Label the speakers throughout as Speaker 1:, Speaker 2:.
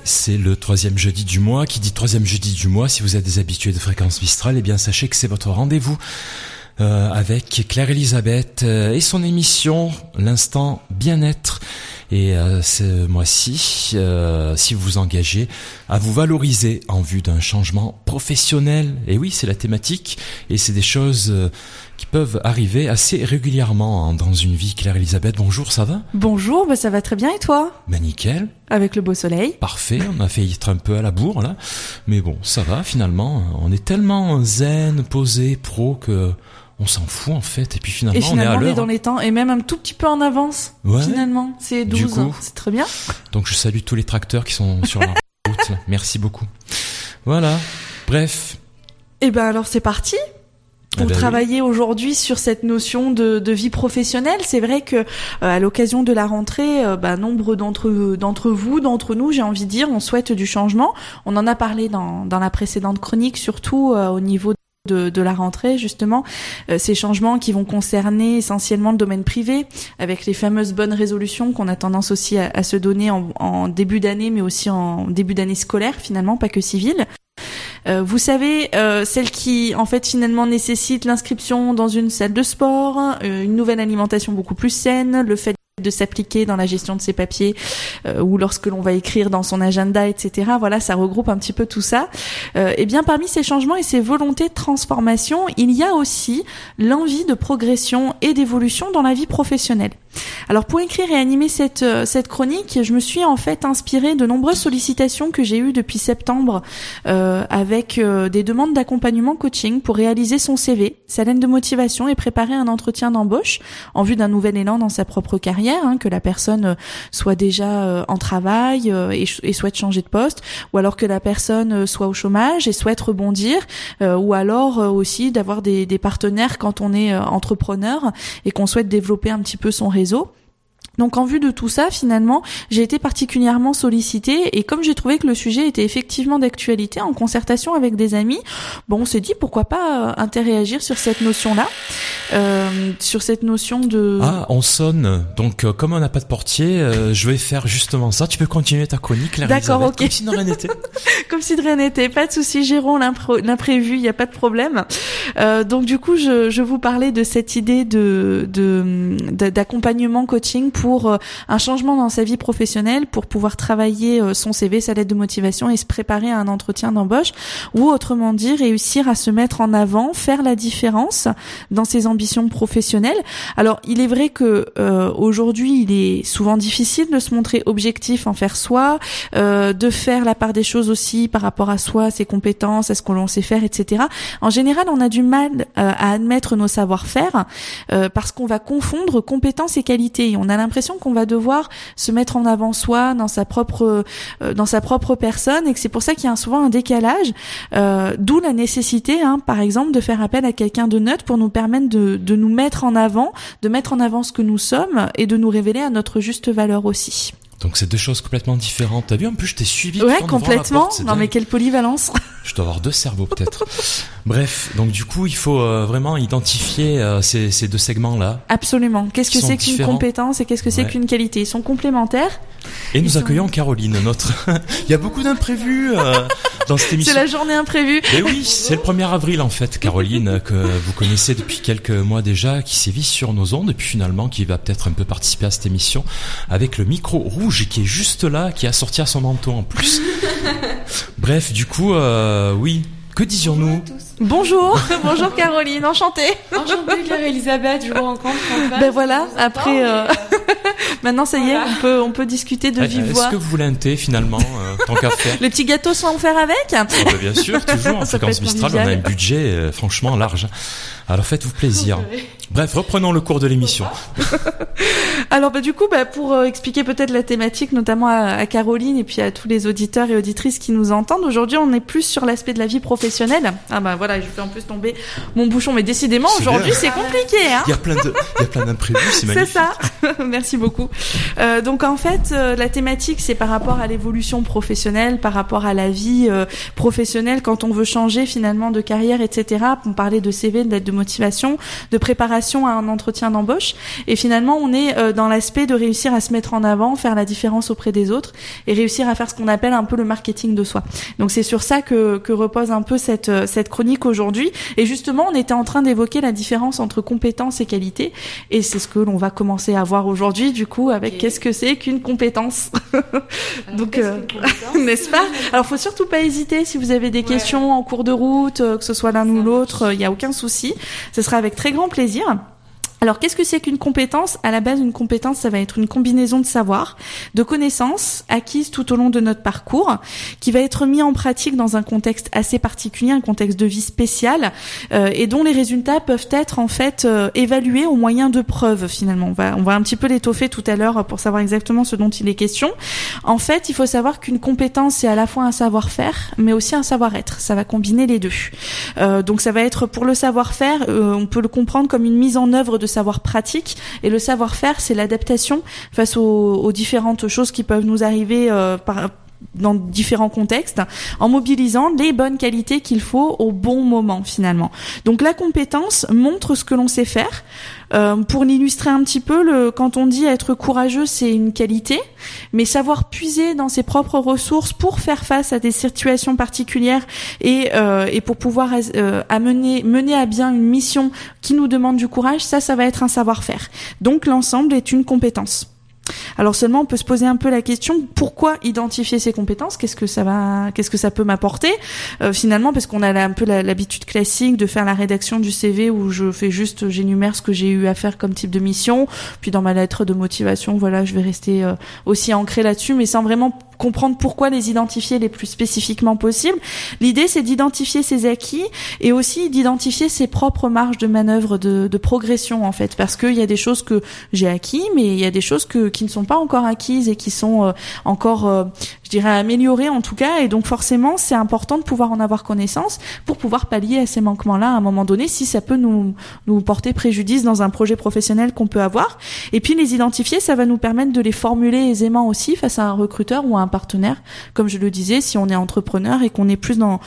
Speaker 1: c'est le 3e jeudi du mois. Qui dit 3e jeudi du mois, si vous êtes des habitués de Fréquence Mistral, eh bien sachez que c'est votre rendez-vous avec Claire-Elisabeth et son émission L'Instant Bien-être. Et ce mois-ci, si vous vous engagez à vous valoriser en vue d'un changement professionnel, et oui, c'est la thématique, et c'est des choses qui peuvent arriver assez régulièrement dans une vie. Claire-Elisabeth, bonjour, ça va ?
Speaker 2: Bonjour, ça va très bien, et toi ?
Speaker 1: Nickel.
Speaker 2: Avec le beau soleil.
Speaker 1: Parfait, on a failli être un peu à la bourre là, mais bon, ça va finalement, on est tellement zen, posé, pro que... on s'en fout en fait, et puis finalement on est à l'heure.
Speaker 2: On est dans les temps, et même un tout petit peu en avance, finalement, c'est 12,
Speaker 1: du coup,
Speaker 2: c'est très bien.
Speaker 1: Donc je salue tous les tracteurs qui sont sur la route, là. Merci beaucoup. Voilà, bref.
Speaker 2: Et alors c'est parti pour travailler aujourd'hui sur cette notion de vie professionnelle. C'est vrai que à l'occasion de la rentrée, nombre d'entre vous, d'entre nous, j'ai envie de dire, on souhaite du changement. On en a parlé dans la précédente chronique, surtout au niveau de la rentrée, justement, ces changements qui vont concerner essentiellement le domaine privé, avec les fameuses bonnes résolutions qu'on a tendance aussi à se donner en début d'année, mais aussi en début d'année scolaire, finalement, pas que civile. Vous savez, celles qui, en fait, finalement nécessitent l'inscription dans une salle de sport, une nouvelle alimentation beaucoup plus saine, le fait de s'appliquer dans la gestion de ses papiers ou lorsque l'on va écrire dans son agenda, etc. Voilà, ça regroupe un petit peu tout ça. Et bien, parmi ces changements et ces volontés de transformation, il y a aussi l'envie de progression et d'évolution dans la vie professionnelle. Alors, pour écrire et animer cette chronique, je me suis en fait inspirée de nombreuses sollicitations que j'ai eues depuis septembre avec des demandes d'accompagnement coaching pour réaliser son CV, sa lettre de motivation et préparer un entretien d'embauche en vue d'un nouvel élan dans sa propre carrière, que la personne soit déjà en travail et souhaite changer de poste, ou alors que la personne soit au chômage et souhaite rebondir, ou alors aussi d'avoir des partenaires quand on est entrepreneur et qu'on souhaite développer un petit peu son réseau. Donc en vue de tout ça, finalement, j'ai été particulièrement sollicitée, et comme j'ai trouvé que le sujet était effectivement d'actualité, en concertation avec des amis, on s'est dit pourquoi pas interréagir sur cette notion-là, sur cette notion de...
Speaker 1: Ah, on sonne, donc comme on n'a pas de portier, je vais faire justement ça. Tu peux continuer ta chronique, Claire-Elisabeth.
Speaker 2: D'accord, ok.
Speaker 1: Comme si de rien n'était.
Speaker 2: Comme si de rien n'était, pas de souci, gérons l'imprévu, il n'y a pas de problème. Donc du coup, je vous parlais de cette idée d'accompagnement coaching pour un changement dans sa vie professionnelle, pour pouvoir travailler son CV, sa lettre de motivation et se préparer à un entretien d'embauche, ou autrement dit, réussir à se mettre en avant, faire la différence dans ses ambitions professionnelles. Alors, il est vrai que aujourd'hui, il est souvent difficile de se montrer objectif envers soi, de faire la part des choses aussi par rapport à soi, ses compétences, à ce que l'on sait faire, etc. En général, on a du mal à admettre nos savoir-faire parce qu'on va confondre compétences et qualités. Et on a l'impression qu'on va devoir se mettre en avant soi dans sa propre personne, et que c'est pour ça qu'il y a souvent un décalage, d'où la nécessité, par exemple, de faire appel à quelqu'un de neutre pour nous permettre de nous mettre en avant, de mettre en avant ce que nous sommes et de nous révéler à notre juste valeur aussi.
Speaker 1: Donc c'est deux choses complètement différentes. T'as vu, en plus je t'ai suivi.
Speaker 2: Ouais, complètement. Non mais quelle polyvalence.
Speaker 1: Je dois avoir deux cerveaux peut-être. Bref, donc du coup il faut vraiment identifier ces deux segments-là.
Speaker 2: Absolument. Qu'est-ce que c'est qu'une compétence et qu'est-ce que c'est qu'une qualité ? Ils sont complémentaires.
Speaker 1: Et nous accueillons Caroline, notre... Il y a beaucoup d'imprévus dans cette émission.
Speaker 2: C'est la journée imprévue.
Speaker 1: Et oui, c'est le 1er avril en fait, Caroline, que vous connaissez depuis quelques mois déjà, qui sévit sur nos ondes, et puis finalement qui va peut-être un peu participer à cette émission avec le micro rouge qui est juste là, qui a sorti à son manteau en plus. Bref, du coup, oui, que disions-nous ?
Speaker 2: Bonjour, bonjour Caroline, enchantée.
Speaker 3: Enchantée Claire-Elisabeth, je vous rencontre enfin.
Speaker 2: Ben voilà, après, maintenant ça y est, on peut discuter de vive voix.
Speaker 1: Est-ce que vous voulez un thé finalement, tant qu'à faire ?
Speaker 2: Les petits gâteaux sont offerts avec ?
Speaker 1: Bien sûr, toujours, en Fréquence Mistral, on a un budget franchement large. Alors faites-vous plaisir. Bref, reprenons le cours de l'émission.
Speaker 2: Alors du coup, pour expliquer peut-être la thématique, notamment à Caroline et puis à tous les auditeurs et auditrices qui nous entendent, aujourd'hui on est plus sur l'aspect de la vie professionnelle. Ah voilà, je fais en plus tomber mon bouchon, mais décidément aujourd'hui c'est compliqué.
Speaker 1: Il y a plein d'imprévus, c'est magnifique.
Speaker 2: C'est ça. Merci beaucoup. Donc en fait, la thématique c'est par rapport à l'évolution professionnelle, par rapport à la vie professionnelle quand on veut changer finalement de carrière, etc. On parlait de CV, de lettre de motivation, de préparation à un entretien d'embauche. Et finalement, on est dans l'aspect de réussir à se mettre en avant, faire la différence auprès des autres et réussir à faire ce qu'on appelle un peu le marketing de soi. Donc c'est sur ça que repose un peu cette chronique aujourd'hui. Et justement, on était en train d'évoquer la différence entre compétences et qualité. Et c'est ce que l'on va commencer à voir aujourd'hui, du coup, avec qu'est-ce que c'est qu'une compétence. Donc, n'est-ce pas? Alors, faut surtout pas hésiter si vous avez des questions en cours de route, que ce soit l'un ou l'autre, il n'y a aucun souci. Ce sera avec très grand plaisir. Alors, qu'est-ce que c'est qu'une compétence? À la base, une compétence, ça va être une combinaison de savoirs, de connaissances acquises tout au long de notre parcours, qui va être mis en pratique dans un contexte assez particulier, un contexte de vie spécial, et dont les résultats peuvent être en fait évalués au moyen de preuves. Finalement, on va un petit peu l'étoffer tout à l'heure pour savoir exactement ce dont il est question. En fait, il faut savoir qu'une compétence, c'est à la fois un savoir-faire, mais aussi un savoir-être. Ça va combiner les deux. Donc, ça va être pour le savoir-faire, on peut le comprendre comme une mise en œuvre de savoir pratique, et le savoir-faire, c'est l'adaptation face aux différentes choses qui peuvent nous arriver dans différents contextes, en mobilisant les bonnes qualités qu'il faut au bon moment finalement. Donc la compétence montre ce que l'on sait faire. Pour l'illustrer un petit peu, quand on dit être courageux, c'est une qualité, mais savoir puiser dans ses propres ressources pour faire face à des situations particulières et pour pouvoir mener à bien une mission qui nous demande du courage, ça va être un savoir-faire. Donc l'ensemble est une compétence. Alors seulement on peut se poser un peu la question, pourquoi identifier ces compétences? Qu'est-ce que ça peut m'apporter finalement, parce qu'on a un peu l'habitude classique de faire la rédaction du CV où j'énumère ce que j'ai eu à faire comme type de mission, puis dans ma lettre de motivation, voilà, je vais rester aussi ancré là-dessus, mais sans vraiment comprendre pourquoi les identifier les plus spécifiquement possible. L'idée, c'est d'identifier ses acquis et aussi d'identifier ses propres marges de manœuvre de progression, en fait, parce qu'il y a des choses que j'ai acquis, mais il y a des choses qui ne sont pas encore acquises et qui sont encore, je dirais, améliorées en tout cas, et donc forcément, c'est important de pouvoir en avoir connaissance pour pouvoir pallier à ces manquements-là à un moment donné, si ça peut nous porter préjudice dans un projet professionnel qu'on peut avoir. Et puis les identifier, ça va nous permettre de les formuler aisément aussi face à un recruteur ou à un partenaire, comme je le disais, si on est entrepreneur et qu'on est plus dans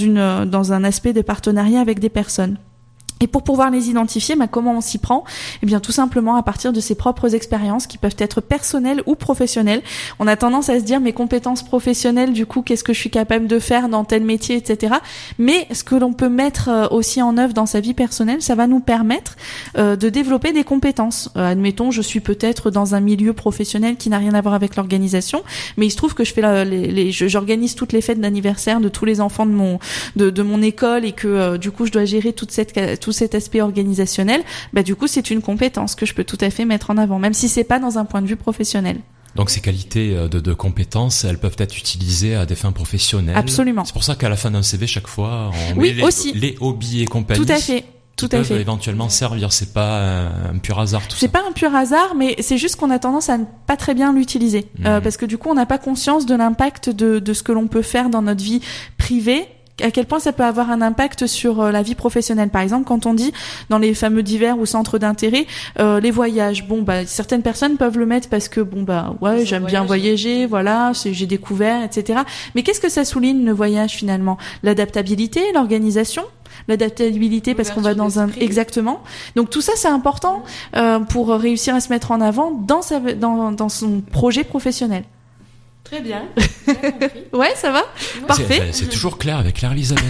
Speaker 2: un aspect de partenariat avec des personnes. Et pour pouvoir les identifier, comment on s'y prend? Eh bien, tout simplement à partir de ses propres expériences qui peuvent être personnelles ou professionnelles. On a tendance à se dire mes compétences professionnelles, du coup, qu'est-ce que je suis capable de faire dans tel métier, etc. Mais ce que l'on peut mettre aussi en œuvre dans sa vie personnelle, ça va nous permettre de développer des compétences. Admettons, je suis peut-être dans un milieu professionnel qui n'a rien à voir avec l'organisation, mais il se trouve que je fais j'organise toutes les fêtes d'anniversaire de tous les enfants de mon école et que du coup, je dois gérer tout cet aspect organisationnel, du coup c'est une compétence que je peux tout à fait mettre en avant, même si c'est pas dans un point de vue professionnel.
Speaker 1: Donc ces qualités de compétences, elles peuvent être utilisées à des fins professionnelles.
Speaker 2: Absolument.
Speaker 1: C'est pour ça qu'à la fin d'un CV, chaque fois, on met les hobbies et compagnie.
Speaker 2: Tout à fait. Tout à fait.
Speaker 1: Éventuellement servir. C'est pas un pur hasard tout ça.
Speaker 2: C'est pas un pur hasard, mais c'est juste qu'on a tendance à ne pas très bien l'utiliser, parce que du coup on n'a pas conscience de l'impact de ce que l'on peut faire dans notre vie privée. À quel point ça peut avoir un impact sur la vie professionnelle. Par exemple, quand on dit dans les fameux divers ou centres d'intérêt, les voyages. Certaines personnes peuvent le mettre parce que j'aime bien voyager, voilà, j'ai découvert, etc. Mais qu'est-ce que ça souligne le voyage finalement? L'adaptabilité, l'organisation. L'adaptabilité parce qu'on va dans un... Exactement. Donc tout ça, c'est important pour réussir à se mettre en avant dans son projet professionnel.
Speaker 3: Très bien, j'ai compris.
Speaker 2: Ouais, ça va. Parfait.
Speaker 1: C'est toujours clair avec Claire-Elisabeth.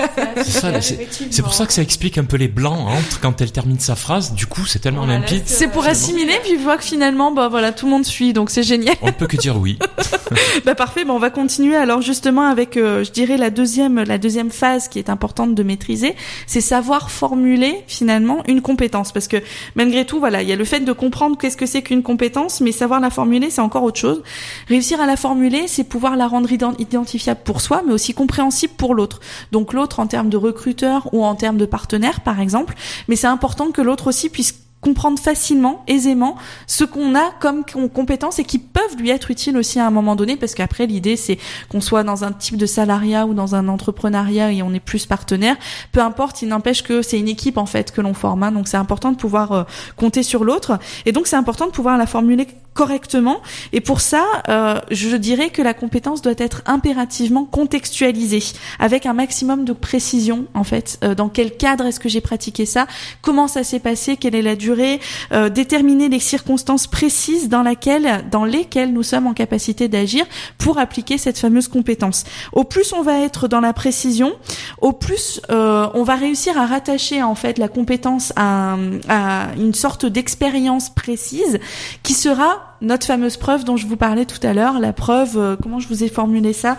Speaker 1: C'est pour ça que ça explique un peu les blancs entre quand elle termine sa phrase. Du coup, c'est tellement limpide.
Speaker 2: C'est pour assimiler, puis je vois que finalement, tout le monde suit, donc c'est génial.
Speaker 1: On ne peut que dire oui.
Speaker 2: Parfait. On va continuer alors justement avec, je dirais la deuxième phase qui est importante de maîtriser, c'est savoir formuler finalement une compétence, parce que malgré tout, il y a le fait de comprendre qu'est-ce que c'est qu'une compétence, mais savoir la formuler, c'est encore autre chose. Réussir à la formuler, c'est pouvoir la rendre identifiable pour soi, mais aussi compréhensible pour l'autre. Donc l'autre en termes de recruteur ou en termes de partenaire, par exemple. Mais c'est important que l'autre aussi puisse comprendre facilement, aisément, ce qu'on a comme compétences et qui peuvent lui être utiles aussi à un moment donné, parce qu'après l'idée c'est qu'on soit dans un type de salariat ou dans un entrepreneuriat et on est plus partenaire, peu importe, il n'empêche que c'est une équipe en fait que l'on forme, donc c'est important de pouvoir compter sur l'autre, et donc c'est important de pouvoir la formuler correctement. Et pour ça, je dirais que la compétence doit être impérativement contextualisée, avec un maximum de précision, en fait. Dans quel cadre est-ce que j'ai pratiqué ça? Comment ça s'est passé? Quelle est la durée? Déterminer les circonstances précises dans lesquelles nous sommes en capacité d'agir pour appliquer cette fameuse compétence. Au plus on va être dans la précision, au plus on va réussir à rattacher, en fait, la compétence à une sorte d'expérience précise qui sera notre fameuse preuve dont je vous parlais tout à l'heure, la preuve, comment je vous ai formulé ça,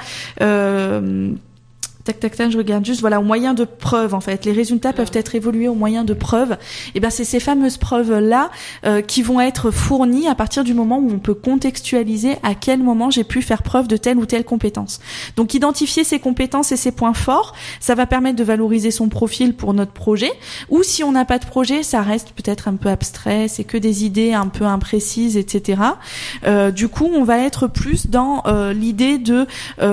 Speaker 2: je regarde juste, voilà, au moyen de preuves, en fait. Les résultats peuvent être évolués au moyen de preuves. Et ben, c'est ces fameuses preuves-là qui vont être fournies à partir du moment où on peut contextualiser à quel moment j'ai pu faire preuve de telle ou telle compétence. Donc, identifier ses compétences et ses points forts, ça va permettre de valoriser son profil pour notre projet. Ou si on n'a pas de projet, ça reste peut-être un peu abstrait, c'est que des idées un peu imprécises, etc. Du coup, on va être plus dans l'idée de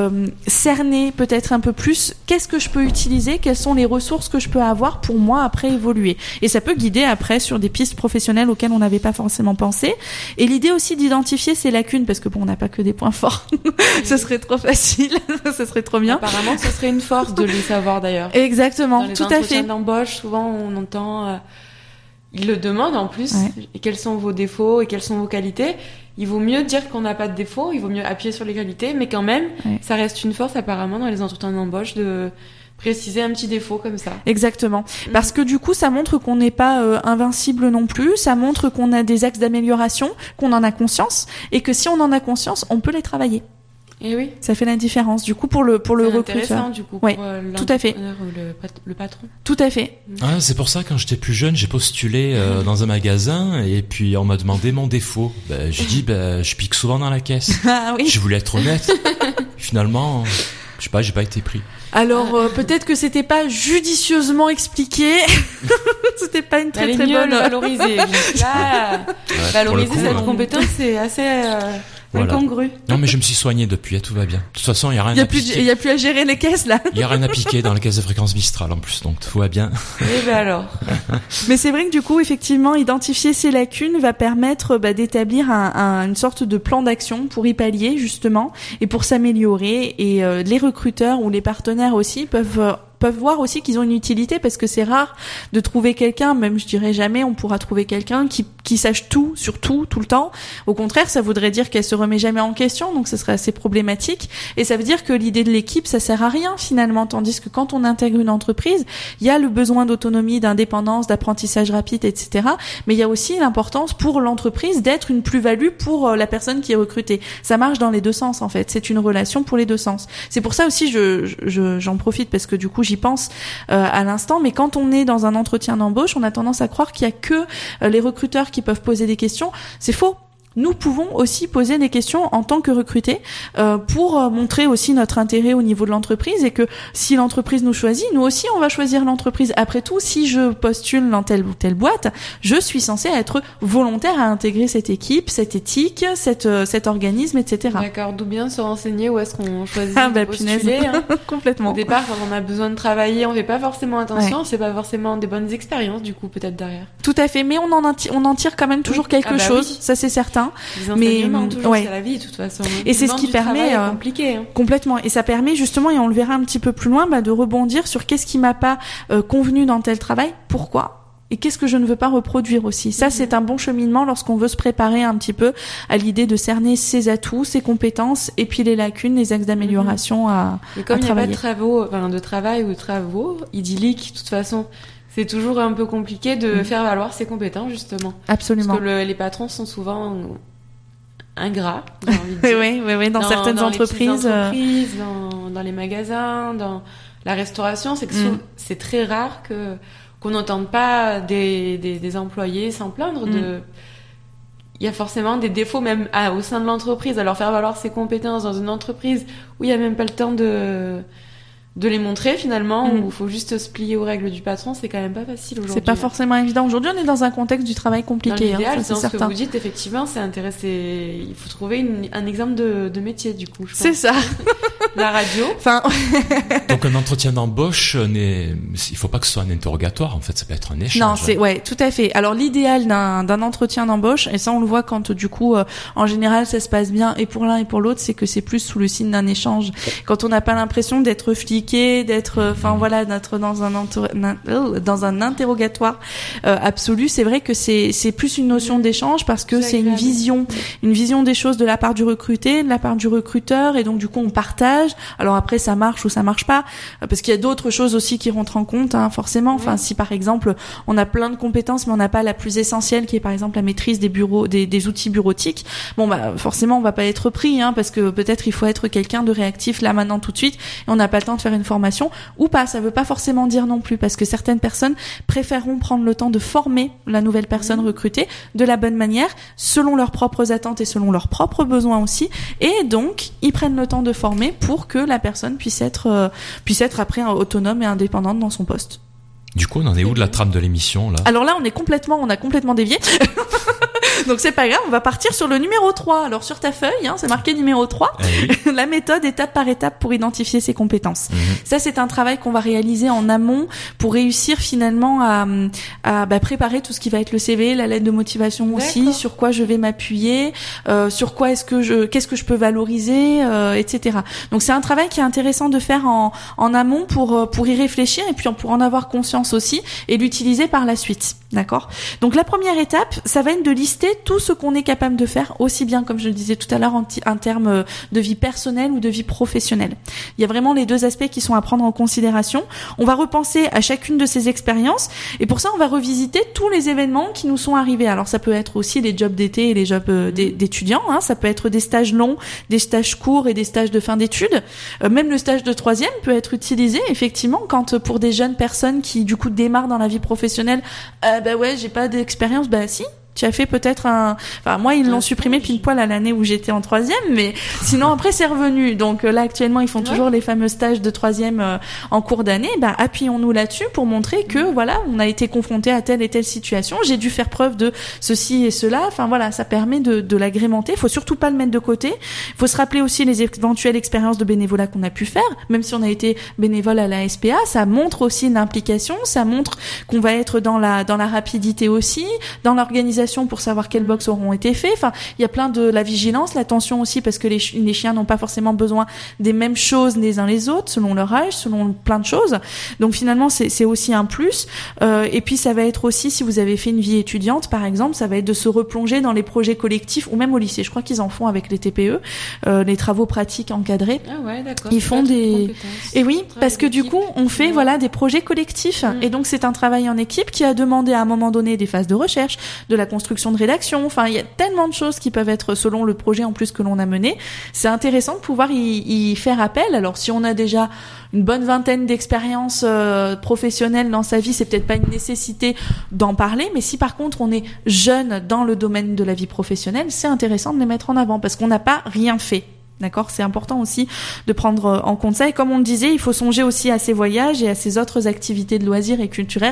Speaker 2: cerner peut-être un peu plus qu'est-ce que je peux utiliser, quelles sont les ressources que je peux avoir pour moi après évoluer. Et ça peut guider après sur des pistes professionnelles auxquelles on n'avait pas forcément pensé. Et l'idée aussi d'identifier ses lacunes, parce que bon, on n'a pas que des points forts. Ce serait trop facile, ce serait trop bien.
Speaker 3: Apparemment, ce serait une force de les savoir d'ailleurs.
Speaker 2: Exactement, tout à fait. Dans les
Speaker 3: entretiens d'embauche, souvent on entend, ils le demandent en plus, et quels sont vos défauts et quelles sont vos qualités. Il vaut mieux dire qu'on n'a pas de défaut, il vaut mieux appuyer sur les qualités, mais quand même, ça reste une force apparemment dans les entretiens d'embauche de préciser un petit défaut comme ça.
Speaker 2: Exactement. Parce que du coup, ça montre qu'on n'est pas invincible non plus, ça montre qu'on a des axes d'amélioration, qu'on en a conscience, et que si on en a conscience, on peut les travailler.
Speaker 3: Et oui.
Speaker 2: Ça fait la différence, du coup, pour le recruteur.
Speaker 3: Intéressant, du coup, pour
Speaker 2: tout à fait.
Speaker 3: Le patron.
Speaker 2: Tout à fait.
Speaker 1: Ah, c'est pour ça, quand j'étais plus jeune, j'ai postulé dans un magasin, et puis on m'a demandé mon défaut. J'ai dit, je pique souvent dans la caisse.
Speaker 2: Ah oui.
Speaker 1: Je voulais être honnête. Finalement, je sais pas, j'ai pas été pris.
Speaker 2: Alors, peut-être que c'était pas judicieusement expliqué. C'était pas une très très bonne...
Speaker 3: valoriser. Là, valoriser cette compétence, c'est assez... incongru.
Speaker 1: Non, mais je me suis soigné depuis, tout va bien. De toute façon, il y a rien à piquer.
Speaker 2: Il y a plus à gérer les caisses, là.
Speaker 1: Il y a rien à piquer dans la caisse de fréquence Mistral, en plus, donc tout va bien.
Speaker 3: Et ben alors.
Speaker 2: Mais c'est vrai que du coup, effectivement, identifier ces lacunes va permettre d'établir une sorte de plan d'action pour y pallier, justement, et pour s'améliorer. Et les recruteurs ou les partenaires aussi peuvent voir aussi qu'ils ont une utilité, parce que c'est rare de trouver quelqu'un, même je dirais jamais on pourra trouver quelqu'un qui sache tout sur tout le temps. Au contraire, ça voudrait dire qu'elle se remet jamais en question, donc ce serait assez problématique. Et ça veut dire que l'idée de l'équipe, ça sert à rien finalement, tandis que quand on intègre une entreprise, il y a le besoin d'autonomie, d'indépendance, d'apprentissage rapide, etc. Mais il y a aussi l'importance pour l'entreprise d'être une plus-value pour la personne qui est recrutée. Ça marche dans les deux sens en fait, c'est une relation pour les deux sens. C'est pour ça aussi j'en profite, parce que du coup j'y pense à l'instant, mais quand on est dans un entretien d'embauche, on a tendance à croire qu'il y a que les recruteurs qui peuvent poser des questions. C'est faux. Nous pouvons aussi poser des questions en tant que recrutés pour montrer aussi notre intérêt au niveau de l'entreprise, et que si l'entreprise nous choisit, nous aussi on va choisir l'entreprise. Après tout, si je postule dans telle ou telle boîte, je suis censée être volontaire à intégrer cette équipe, cette éthique, cet organisme, etc.
Speaker 3: D'accord, d'où bien se renseigner où est-ce qu'on choisit de postuler.
Speaker 2: Complètement.
Speaker 3: Au départ, quand on a besoin de travailler, on fait pas forcément attention, c'est pas forcément des bonnes expériences du coup peut-être derrière.
Speaker 2: Tout à fait, mais on en tire quand même toujours quelque chose, ça c'est certain.
Speaker 3: Les enseignements, toujours, c'est la vie de toute façon.
Speaker 2: Et c'est ce qui permet
Speaker 3: compliqué,
Speaker 2: complètement. Et ça permet justement, et on le verra un petit peu plus loin, de rebondir sur qu'est-ce qui m'a pas convenu dans tel travail, pourquoi, et qu'est-ce que je ne veux pas reproduire aussi. Ça, c'est un bon cheminement lorsqu'on veut se préparer un petit peu à l'idée de cerner ses atouts, ses compétences, et puis les lacunes, les axes d'amélioration à travailler.
Speaker 3: Et comme il n'y a pas de travail ou de travaux idylliques, de toute façon, c'est toujours un peu compliqué de faire valoir ses compétences, justement.
Speaker 2: Absolument.
Speaker 3: Parce que les patrons sont souvent ingrats, j'ai envie de dire.
Speaker 2: Oui, dans certaines entreprises.
Speaker 3: Dans les magasins, dans la restauration, c'est que c'est très rare qu'on n'entende pas des employés s'en plaindre il y a forcément des défauts même au sein de l'entreprise. Alors faire valoir ses compétences dans une entreprise où il n'y a même pas le temps de de les montrer finalement, où il faut juste se plier aux règles du patron, c'est quand même pas facile aujourd'hui.
Speaker 2: C'est pas forcément évident. Aujourd'hui, on est dans un contexte du travail compliqué.
Speaker 3: L'idéal,
Speaker 2: c'est
Speaker 3: dans
Speaker 2: certain.
Speaker 3: Ce que vous dites, effectivement, c'est intéressé. Il faut trouver un exemple de métier, du coup. Je pense.
Speaker 2: C'est ça.
Speaker 3: La radio.
Speaker 2: Enfin.
Speaker 1: Donc un entretien d'embauche, il faut pas que ce soit un interrogatoire. En fait, ça peut être un échange.
Speaker 2: Non, ouais, tout à fait. Alors l'idéal d'un entretien d'embauche, et ça on le voit quand du coup, en général, ça se passe bien et pour l'un et pour l'autre, c'est que c'est plus sous le signe d'un échange. Quand on n'a pas l'impression d'être fliqué, d'être, d'être dans un interrogatoire absolu, c'est vrai que c'est plus une notion d'échange parce que c'est une vision des choses de la part du recruté, de la part du recruteur, et donc du coup on partage. Alors après ça marche ou ça marche pas, parce qu'il y a d'autres choses aussi qui rentrent en compte, forcément. Enfin, si par exemple on a plein de compétences mais on n'a pas la plus essentielle qui est par exemple la maîtrise des outils bureautiques, forcément on va pas être pris, parce que peut-être il faut être quelqu'un de réactif là maintenant tout de suite et on n'a pas le temps de faire une formation ou pas. Ça veut pas forcément dire non plus, parce que certaines personnes préféreront prendre le temps de former la nouvelle personne recrutée de la bonne manière, selon leurs propres attentes et selon leurs propres besoins aussi, et donc ils prennent le temps de former pour que la personne puisse être après autonome et indépendante dans son poste.
Speaker 1: Du coup, on en est où de la trame de l'émission, là?
Speaker 2: Alors là, on a complètement dévié. Donc c'est pas grave, on va partir sur le numéro 3. Alors sur ta feuille, c'est marqué numéro 3. Oui. La méthode étape par étape pour identifier ses compétences. Ça, c'est un travail qu'on va réaliser en amont pour réussir finalement à préparer tout ce qui va être le CV, la lettre de motivation aussi, sur quoi je vais m'appuyer, sur quoi qu'est-ce que je peux valoriser, etc. Donc c'est un travail qui est intéressant de faire en amont pour y réfléchir et puis pour en avoir conscience aussi et l'utiliser par la suite. D'accord? Donc la première étape, ça va être de lister tout ce qu'on est capable de faire, aussi bien, comme je le disais tout à l'heure, en termes de vie personnelle ou de vie professionnelle. Il y a vraiment les deux aspects qui sont à prendre en considération. On va repenser à chacune de ces expériences et pour ça, on va revisiter tous les événements qui nous sont arrivés. Alors ça peut être aussi les jobs d'été et les jobs d'étudiants, ça peut être des stages longs, des stages courts et des stages de fin d'études. Même le stage de troisième peut être utilisé, effectivement, quand pour des jeunes personnes qui, du coup, démarrent dans la vie professionnelle, j'ai pas d'expérience, si. Tu as fait peut-être moi, ils l'ont supprimé pile poil à l'année où j'étais en troisième, mais sinon après c'est revenu. Donc là, actuellement, ils font toujours les fameux stages de troisième en cours d'année. Appuyons-nous là-dessus pour montrer que, on a été confronté à telle et telle situation. J'ai dû faire preuve de ceci et cela. Ça permet de l'agrémenter. Faut surtout pas le mettre de côté. Faut se rappeler aussi les éventuelles expériences de bénévolat qu'on a pu faire. Même si on a été bénévole à la SPA, ça montre aussi une implication. Ça montre qu'on va être dans la rapidité aussi, dans l'organisation pour savoir quelles box auront été faits. Il y a plein de la vigilance, l'attention aussi, parce que les chiens n'ont pas forcément besoin des mêmes choses les uns les autres, selon leur âge, selon plein de choses. Donc finalement, c'est aussi un plus. Et puis ça va être aussi, si vous avez fait une vie étudiante, par exemple, ça va être de se replonger dans les projets collectifs, ou même au lycée. Je crois qu'ils en font avec les TPE, les travaux pratiques encadrés.
Speaker 3: Ah ouais, d'accord.
Speaker 2: Ils font et oui, parce que du coup, on fait des projets collectifs. Et donc c'est un travail en équipe qui a demandé à un moment donné des phases de recherche, de la construction de rédaction. Il y a tellement de choses qui peuvent être selon le projet en plus que l'on a mené. C'est intéressant de pouvoir y faire appel. Alors, si on a déjà une bonne vingtaine d'expériences professionnelles dans sa vie, c'est peut-être pas une nécessité d'en parler. Mais si par contre on est jeune dans le domaine de la vie professionnelle, c'est intéressant de les mettre en avant parce qu'on n'a pas rien fait. D'accord, c'est important aussi de prendre en compte ça. Et comme on le disait, il faut songer aussi à ces voyages et à ces autres activités de loisirs et culturelles,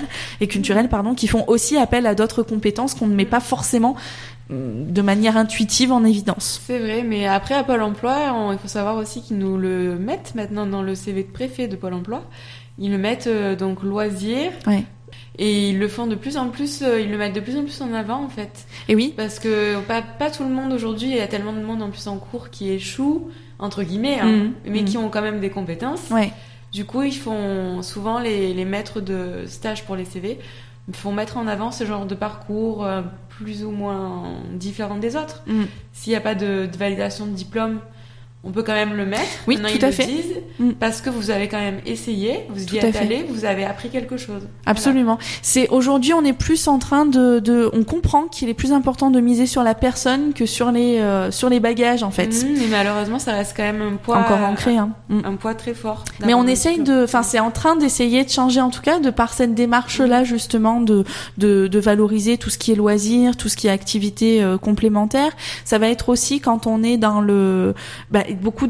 Speaker 2: qui font aussi appel à d'autres compétences qu'on ne met pas forcément de manière intuitive en évidence.
Speaker 3: C'est vrai, mais après à Pôle emploi, il faut savoir aussi qu'ils nous le mettent maintenant dans le CV de préfet de Pôle emploi. Ils le mettent donc loisirs. Ouais. Et ils le font de plus en plus, ils le mettent de plus en plus en avant en fait.
Speaker 2: Et oui.
Speaker 3: Parce que pas tout le monde aujourd'hui, il y a tellement de monde en plus en cours qui échoue, entre guillemets, mais qui ont quand même des compétences. Ouais. Du coup, ils font souvent les maîtres de stage pour les CV, font mettre en avant ce genre de parcours plus ou moins différent des autres. S'il n'y a pas de validation de diplôme, on peut quand même le mettre.
Speaker 2: Oui,
Speaker 3: maintenant,
Speaker 2: tout à fait.
Speaker 3: Disent, parce que vous avez quand même essayé, vous y êtes allé, vous avez appris quelque chose.
Speaker 2: Absolument. Voilà. C'est aujourd'hui, on est plus en train on comprend qu'il est plus important de miser sur la personne que sur les bagages en fait.
Speaker 3: Mais malheureusement, ça reste quand même un poids
Speaker 2: encore ancré,
Speaker 3: un poids très fort.
Speaker 2: Mais on essaye c'est en train d'essayer de changer en tout cas de par cette démarche-là justement de valoriser tout ce qui est loisirs, tout ce qui est activités complémentaires. Ça va être aussi quand on est dans beaucoup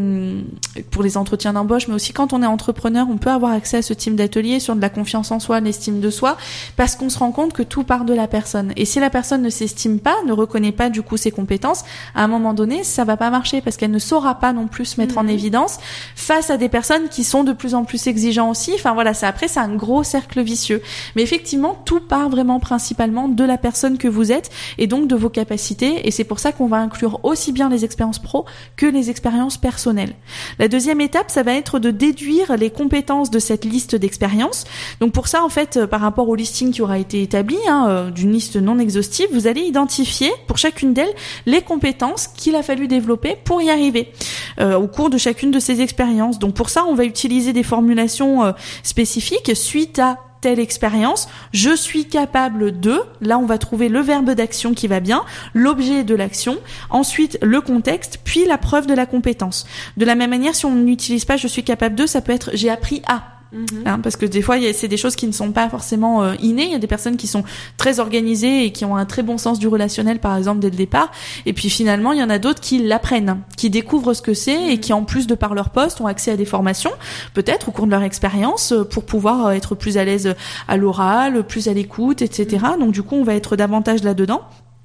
Speaker 2: pour les entretiens d'embauche, mais aussi quand on est entrepreneur, on peut avoir accès à ce type d'atelier sur de la confiance en soi, l'estime de soi, parce qu'on se rend compte que tout part de la personne. Et si la personne ne s'estime pas, ne reconnaît pas du coup ses compétences, à un moment donné, ça va pas marcher parce qu'elle ne saura pas non plus se mettre en évidence face à des personnes qui sont de plus en plus exigeants aussi. Enfin voilà, c'est un gros cercle vicieux. Mais effectivement, tout part vraiment principalement de la personne que vous êtes et donc de vos capacités. Et c'est pour ça qu'on va inclure aussi bien les expériences pro que les expériences personnelles. La deuxième étape, ça va être de déduire les compétences de cette liste d'expériences. Donc pour ça, en fait, par rapport au listing qui aura été établi, d'une liste non exhaustive, vous allez identifier pour chacune d'elles les compétences qu'il a fallu développer pour y arriver au cours de chacune de ces expériences. Donc pour ça, on va utiliser des formulations spécifiques suite à telle expérience, je suis capable de, là on va trouver le verbe d'action qui va bien, l'objet de l'action, ensuite le contexte, puis la preuve de la compétence. De la même manière, si on n'utilise pas je suis capable de, ça peut être j'ai appris à. Parce que des fois c'est des choses qui ne sont pas forcément innées. Il y a des personnes qui sont très organisées et qui ont un très bon sens du relationnel par exemple dès le départ, et puis finalement il y en a d'autres qui l'apprennent, qui découvrent ce que c'est et qui en plus de par leur poste ont accès à des formations peut-être au cours de leur expérience pour pouvoir être plus à l'aise à l'oral, plus à l'écoute, etc. Donc du coup on va être davantage là-dedans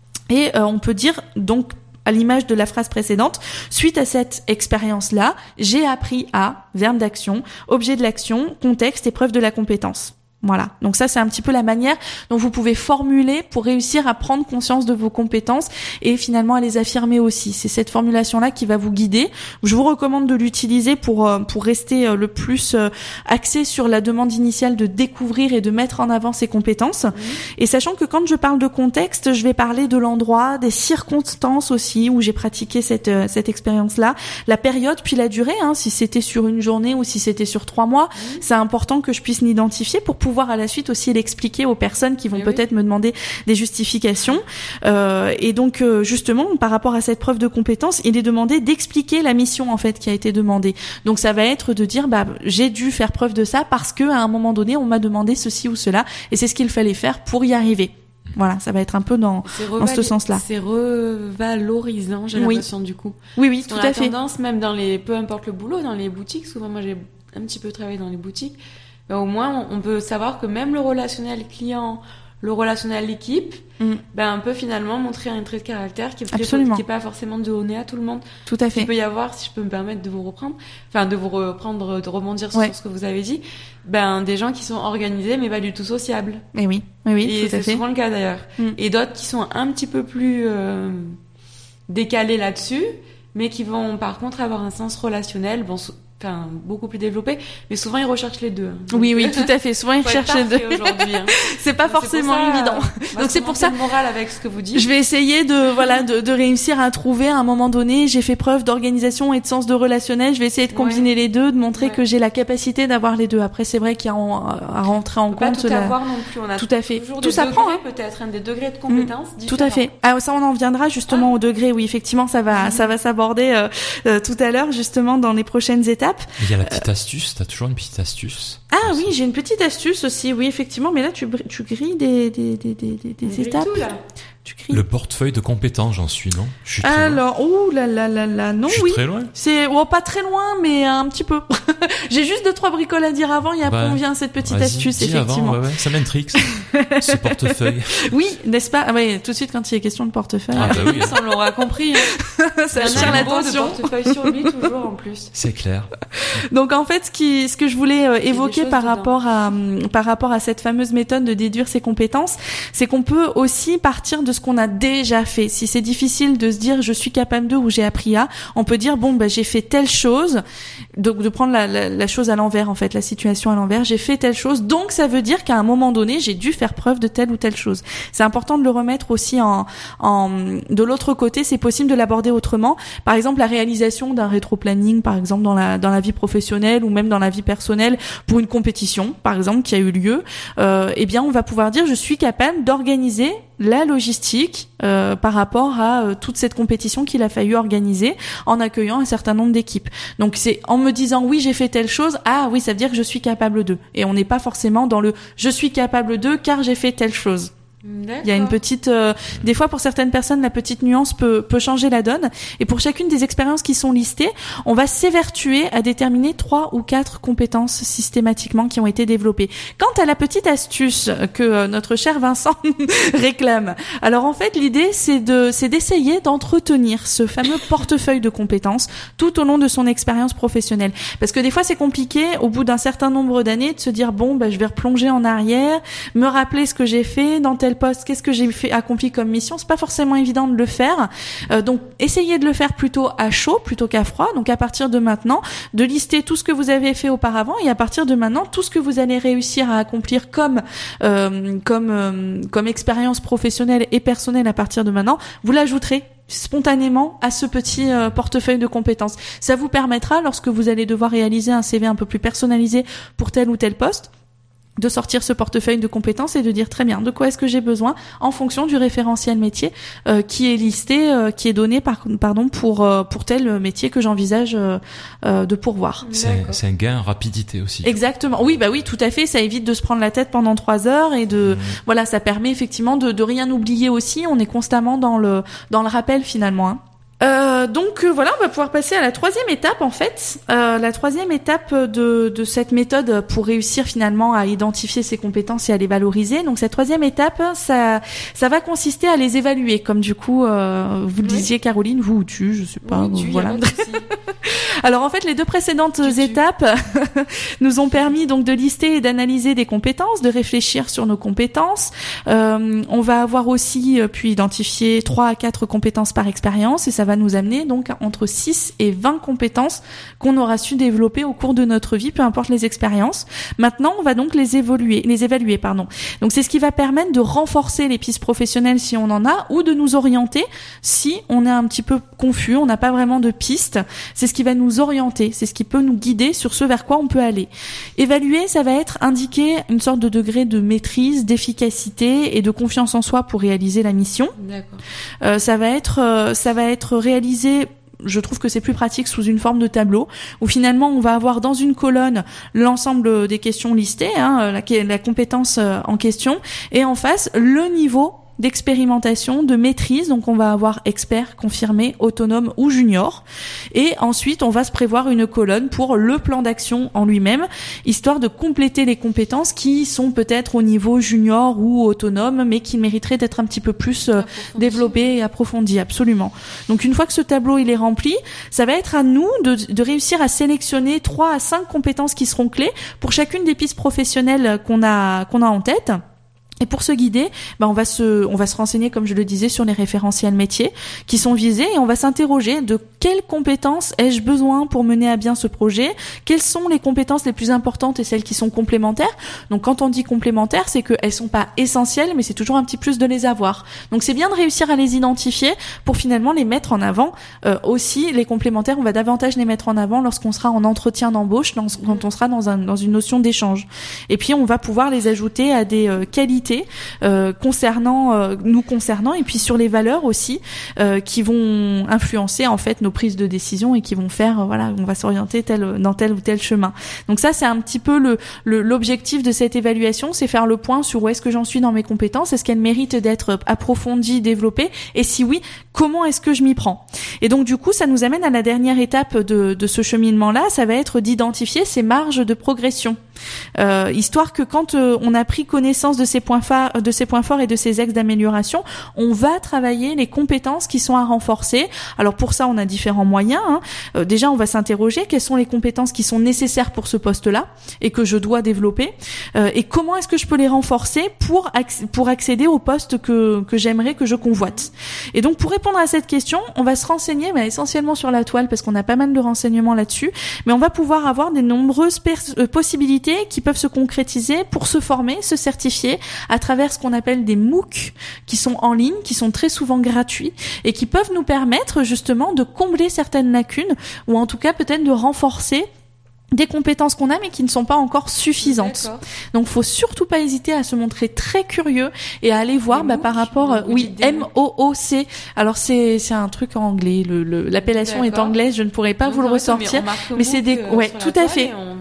Speaker 2: et on peut dire donc à l'image de la phrase précédente, suite à cette expérience-là, j'ai appris à, verbe d'action, objet de l'action, contexte et preuve de la compétence. Voilà. Donc ça, c'est un petit peu la manière dont vous pouvez formuler pour réussir à prendre conscience de vos compétences et finalement à les affirmer aussi. C'est cette formulation-là qui va vous guider. Je vous recommande de l'utiliser pour rester le plus axé sur la demande initiale de découvrir et de mettre en avant ses compétences. Et sachant que quand je parle de contexte, je vais parler de l'endroit, des circonstances aussi où j'ai pratiqué cette expérience-là, la période puis la durée, si c'était sur une journée ou si c'était sur 3 mois. C'est important que je puisse l'identifier pour pouvoir à la suite aussi l'expliquer aux personnes qui vont peut-être me demander des justifications. Et donc justement, par rapport à cette preuve de compétence, il est demandé d'expliquer la mission en fait qui a été demandée. Donc ça va être de dire j'ai dû faire preuve de ça parce que à un moment donné on m'a demandé ceci ou cela et c'est ce qu'il fallait faire pour y arriver. Voilà, ça va être un peu dans ce sens-là.
Speaker 3: C'est revalorisant, j'ai l'impression du coup.
Speaker 2: Oui, tout à fait.
Speaker 3: La tendance, même dans peu importe le boulot, dans les boutiques, souvent moi j'ai un petit peu travaillé dans les boutiques, au moins on peut savoir que même le relationnel client, le relationnel équipe, on peut finalement montrer un trait de caractère qui est pas forcément donné à tout le monde.
Speaker 2: Tout à fait.
Speaker 3: Il peut y avoir, si je peux me permettre de de rebondir sur ce que vous avez dit, des gens qui sont organisés mais pas du tout sociables.
Speaker 2: Et oui,
Speaker 3: et
Speaker 2: tout à fait.
Speaker 3: C'est souvent le cas d'ailleurs. Et d'autres qui sont un petit peu plus décalés là-dessus, mais qui vont par contre avoir un sens relationnel, beaucoup plus développé, mais souvent ils recherchent les deux.
Speaker 2: Oui, tout à fait. Souvent ils recherchent les deux.
Speaker 3: Aujourd'hui,
Speaker 2: C'est pas forcément évident.
Speaker 3: Donc c'est pour ça. Moral avec ce que vous dites.
Speaker 2: Je vais essayer de réussir à trouver à un moment donné. J'ai fait preuve d'organisation et de sens de relationnel. Je vais essayer de combiner les deux, de montrer que j'ai la capacité d'avoir les deux. Après c'est vrai qu'il y a à rentrer en compte.
Speaker 3: Pas tout avoir non plus. On a
Speaker 2: tout à fait.
Speaker 3: Tout s'apprend. Peut-être des degrés de compétences différents.
Speaker 2: Tout à fait. Ça on en viendra justement au degré. Oui, effectivement ça va s'aborder tout à l'heure justement dans les prochaines étapes.
Speaker 1: Il y a la petite astuce, t'as toujours une petite astuce.
Speaker 2: Ah oui, j'ai une petite astuce aussi, oui, effectivement, mais là tu grilles des étapes.
Speaker 3: Tout, là.
Speaker 1: Le portefeuille de compétences, j'en suis, non? Je suis très
Speaker 2: loin. Ouh là, non,
Speaker 1: je suis très loin.
Speaker 2: C'est pas très loin, mais un petit peu. J'ai juste 2-3 bricoles à dire avant et après on vient à cette petite astuce, effectivement.
Speaker 1: Avant, ça m'intrigue, ce portefeuille.
Speaker 2: Oui, n'est-ce pas? Tout de suite quand il est question de portefeuille.
Speaker 1: Oui.
Speaker 3: Ça on l'aura compris.
Speaker 2: Ça attire l'attention.
Speaker 3: De portefeuille sur lui toujours en plus.
Speaker 1: C'est clair.
Speaker 2: Donc en fait, ce que je voulais évoquer par rapport à cette fameuse méthode de déduire ses compétences, c'est qu'on peut aussi partir de ce qu'on a déjà fait. Si c'est difficile de se dire je suis capable de ou j'ai appris à, on peut dire j'ai fait telle chose, de prendre la chose à l'envers en fait, la situation à l'envers, j'ai fait telle chose, donc ça veut dire qu'à un moment donné j'ai dû faire preuve de telle ou telle chose. C'est important de le remettre aussi de l'autre côté, c'est possible de l'aborder autrement. Par exemple la réalisation d'un rétro-planning par exemple dans la vie professionnelle ou même dans la vie personnelle pour une compétition par exemple qui a eu lieu, on va pouvoir dire je suis capable d'organiser la logistique par rapport à toute cette compétition qu'il a fallu organiser en accueillant un certain nombre d'équipes. Donc c'est en me disant oui j'ai fait telle chose, oui ça veut dire que je suis capable de. Et on n'est pas forcément dans le je suis capable de car j'ai fait telle chose. Il y a une petite, des fois pour certaines personnes, la petite nuance peut changer la donne. Et pour chacune des expériences qui sont listées, on va s'évertuer à déterminer 3 ou 4 compétences systématiquement qui ont été développées. Quant à la petite astuce que notre cher Vincent réclame, alors en fait l'idée c'est d'essayer d'entretenir ce fameux portefeuille de compétences tout au long de son expérience professionnelle. Parce que des fois c'est compliqué au bout d'un certain nombre d'années de se dire je vais replonger en arrière, me rappeler ce que j'ai fait dans tel poste, qu'est-ce que j'ai accompli comme mission. C'est pas forcément évident de le faire, donc essayez de le faire plutôt à chaud plutôt qu'à froid. Donc à partir de maintenant, de lister tout ce que vous avez fait auparavant, et à partir de maintenant tout ce que vous allez réussir à accomplir comme expérience professionnelle et personnelle à partir de maintenant, vous l'ajouterez spontanément à ce petit portefeuille de compétences. Ça vous permettra, lorsque vous allez devoir réaliser un CV un peu plus personnalisé pour tel ou tel poste, de sortir ce portefeuille de compétences et de dire très bien de quoi est-ce que j'ai besoin en fonction du référentiel métier qui est listé, qui est donné pour tel métier que j'envisage de pourvoir.
Speaker 1: C'est un gain en rapidité aussi.
Speaker 2: Exactement. Oui, tout à fait. Ça évite de se prendre la tête pendant 3 heures et voilà, ça permet effectivement de rien oublier aussi. On est constamment dans le rappel finalement, hein. Donc voilà, on va pouvoir passer à la 3e étape en fait. La 3e étape de cette méthode pour réussir finalement à identifier ses compétences et à les valoriser. Donc cette 3e étape, ça va consister à les évaluer, comme du coup vous le disiez Caroline, vous ou tu, je sais pas, voilà. Alors en fait, les 2 précédentes étapes nous ont permis donc de lister et d'analyser des compétences, de réfléchir sur nos compétences. On va avoir aussi pu identifier 3 à 4 compétences par expérience, et ça va nous amener donc entre 6 et 20 compétences qu'on aura su développer au cours de notre vie, peu importe les expériences. Maintenant, on va donc les évaluer. Donc c'est ce qui va permettre de renforcer les pistes professionnelles si on en a, ou de nous orienter si on est un petit peu confus, on n'a pas vraiment de pistes. C'est ce qui va nous orienter, c'est ce qui peut nous guider sur ce vers quoi on peut aller. Évaluer, ça va être indiquer une sorte de degré de maîtrise, d'efficacité et de confiance en soi pour réaliser la mission.
Speaker 3: D'accord.
Speaker 2: Ça va être réalisé, je trouve que c'est plus pratique sous une forme de tableau, où finalement on va avoir dans une colonne l'ensemble des questions listées, la compétence en question, et en face le niveau d'expérimentation, de maîtrise. Donc on va avoir expert, confirmé, autonome ou junior. Et ensuite, on va se prévoir une colonne pour le plan d'action en lui-même, histoire de compléter les compétences qui sont peut-être au niveau junior ou autonome, mais qui mériteraient d'être un petit peu plus développées et approfondies. Absolument. Donc une fois que ce tableau il est rempli, ça va être à nous de réussir à sélectionner 3 à 5 compétences qui seront clés pour chacune des pistes professionnelles qu'on a en tête. Et pour se guider, on va se renseigner, comme je le disais, sur les référentiels métiers qui sont visés, et on va s'interroger de quelles compétences ai-je besoin pour mener à bien ce projet, quelles sont les compétences les plus importantes et celles qui sont complémentaires. Donc quand on dit complémentaires, c'est qu'elles sont pas essentielles, mais c'est toujours un petit plus de les avoir. Donc c'est bien de réussir à les identifier pour finalement les mettre en avant. Aussi, les complémentaires, on va davantage les mettre en avant lorsqu'on sera en entretien d'embauche, quand on sera dans une notion d'échange. Et puis on va pouvoir les ajouter à des qualités nous concernant, et puis sur les valeurs aussi qui vont influencer en fait nos prises de décision et qui vont faire on va s'orienter dans tel ou tel chemin. Donc ça, c'est un petit peu l'objectif de cette évaluation, c'est faire le point sur où est-ce que j'en suis dans mes compétences, est-ce qu'elles méritent d'être approfondies, développées, et si oui, comment est-ce que je m'y prends. Et donc du coup, ça nous amène à la dernière étape de ce cheminement-là, ça va être d'identifier ces marges de progression. Histoire que quand on a pris connaissance de ces points forts et de ces axes d'amélioration, on va travailler les compétences qui sont à renforcer. Alors pour ça, on a différents moyens. Déjà, on va s'interroger quelles sont les compétences qui sont nécessaires pour ce poste-là et que je dois développer, et comment est-ce que je peux les renforcer pour accéder au poste que j'aimerais, que je convoite. Et donc pour répondre à cette question, on va se renseigner essentiellement sur la toile, parce qu'on a pas mal de renseignements là-dessus, mais on va pouvoir avoir des nombreuses possibilités qui peuvent se concrétiser pour se former, se certifier à travers ce qu'on appelle des MOOC qui sont en ligne, qui sont très souvent gratuits et qui peuvent nous permettre justement de combler certaines lacunes, ou en tout cas peut-être de renforcer des compétences qu'on a mais qui ne sont pas encore suffisantes.
Speaker 3: D'accord.
Speaker 2: Donc faut surtout pas hésiter à se montrer très curieux et à aller voir par rapport MOOC. Alors c'est un truc en anglais, l'appellation est anglaise, je ne pourrais pas vous le ressortir, mais c'est des tout à fait.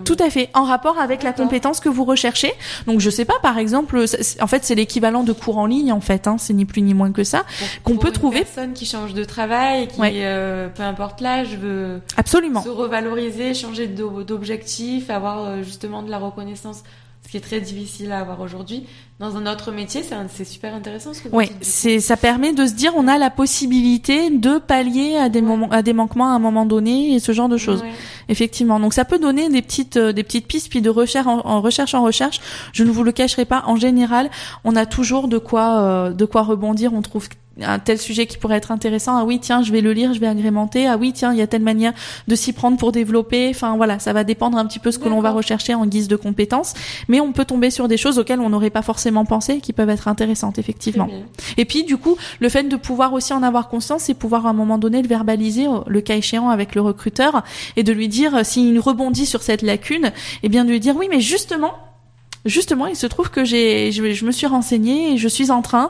Speaker 2: Tout à fait, en rapport avec la compétence que vous recherchez. Donc je sais pas, par exemple, en fait c'est l'équivalent de cours en ligne en fait, c'est ni plus ni moins que ça qu'on peut trouver.
Speaker 3: Une personne qui change de travail, qui peu importe l'âge, veut
Speaker 2: absolument
Speaker 3: se revaloriser, changer d'objectif, avoir justement de la reconnaissance. Ce qui est très difficile à avoir aujourd'hui. Dans un autre métier, c'est super intéressant ce que vous dites.
Speaker 2: Ça permet de se dire on a la possibilité de pallier à des manquements à un moment donné et ce genre de choses. Effectivement. Donc ça peut donner des petites pistes, puis de recherche en recherche. Je ne vous le cacherai pas. En général, on a toujours de quoi rebondir. On trouve un tel sujet qui pourrait être intéressant. Ah oui, tiens, je vais le lire, je vais agrémenter. Ah oui, tiens, il y a telle manière de s'y prendre pour développer. Enfin voilà, ça va dépendre un petit peu ce que l'on va rechercher en guise de compétences. Mais on peut tomber sur des choses auxquelles on n'aurait pas forcément pensé, qui peuvent être intéressantes, effectivement. Et puis, du coup, le fait de pouvoir aussi en avoir conscience, c'est pouvoir à un moment donné le verbaliser, le cas échéant avec le recruteur, et de lui dire, s'il rebondit sur cette lacune, eh bien de lui dire, oui, mais justement, il se trouve que je me suis renseignée et je suis en train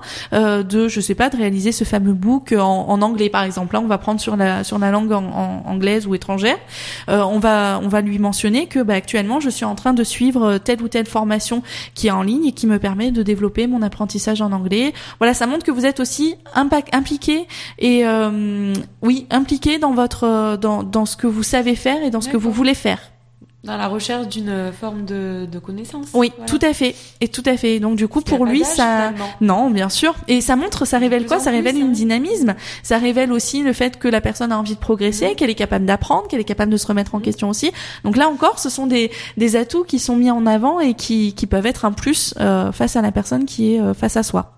Speaker 2: de réaliser ce fameux book en anglais par exemple. Là, on va prendre sur la langue anglaise ou étrangère. On va lui mentionner que actuellement, je suis en train de suivre telle ou telle formation qui est en ligne et qui me permet de développer mon apprentissage en anglais. Voilà, ça montre que vous êtes aussi impliqué et impliqué dans dans ce que vous savez faire et dans ce que vous voulez faire.
Speaker 3: Dans la recherche d'une forme de connaissance.
Speaker 2: Oui, voilà. Tout à fait. Donc du coup, pour lui, ça, non, bien sûr. Et ça révèle quoi? Ça révèle une dynamisme. Ça révèle aussi le fait que la personne a envie de progresser, qu'elle est capable d'apprendre, qu'elle est capable de se remettre en question aussi. Donc là encore, ce sont des atouts qui sont mis en avant et qui peuvent être un plus face à la personne qui est face à soi.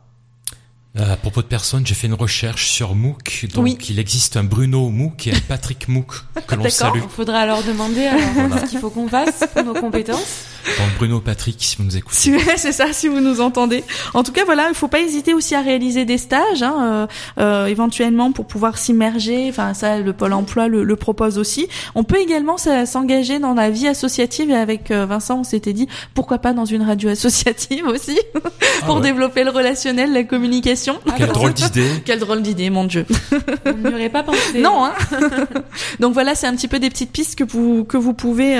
Speaker 1: À propos de personnes, j'ai fait une recherche sur MOOC. Donc, il existe un Bruno MOOC et un Patrick MOOC que l'on salue.
Speaker 3: Il faudra alors demander ce qu'il faut qu'on fasse pour nos compétences.
Speaker 1: Donc, Bruno, Patrick, si vous nous écoutez.
Speaker 2: C'est ça, si vous nous entendez. En tout cas, voilà, il faut pas hésiter aussi à réaliser des stages, éventuellement pour pouvoir s'immerger. Enfin, ça, le Pôle emploi le propose aussi. On peut également s'engager dans la vie associative et avec Vincent, on s'était dit, pourquoi pas dans une radio associative aussi, pour développer le relationnel, la communication.
Speaker 1: Quelle drôle d'idée.
Speaker 2: Quelle drôle d'idée, mon Dieu.
Speaker 3: On n'y aurait pas pensé.
Speaker 2: Non, Donc voilà, c'est un petit peu des petites pistes que vous pouvez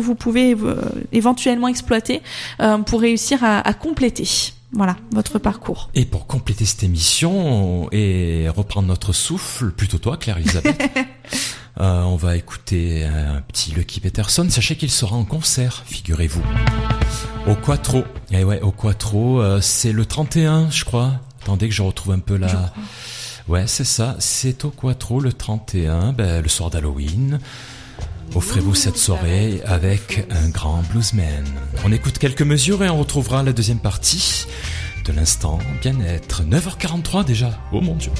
Speaker 2: éventuellement exploiter pour réussir à compléter. Voilà, votre parcours.
Speaker 1: Et pour compléter cette émission et reprendre notre souffle, plutôt toi, Claire-Elisabeth, on va écouter un petit Lucky Peterson. Sachez qu'il sera en concert, figurez-vous, au Quattro. Et au Quattro, c'est le 31, je crois. Attendez que je retrouve un peu la... Ouais, c'est ça. C'est au Quattro le 31, le soir d'Halloween. Offrez-vous cette soirée avec un grand bluesman. On écoute quelques mesures et on retrouvera la deuxième partie de l'instant bien-être. 9h43 déjà. Oh mon Dieu.